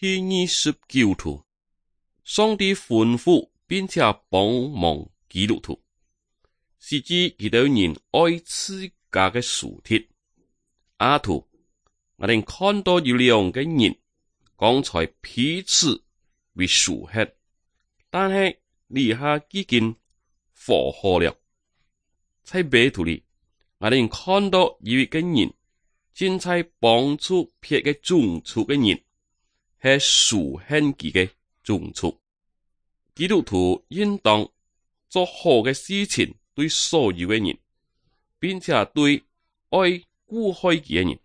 29圖，上帝吩咐並且幫忙基督徒，使之佢哋人愛自家嘅屬體。阿圖，我哋看到有兩個人，剛才彼此為屬血，但係以下已經和好了。在別圖裏，我哋看到有一個人正在幫助別嘅種族嘅人，係屬血佢嘅種族。基督徒應當做好嘅事情，對所有嘅人，並且對愛顧害佢嘅人。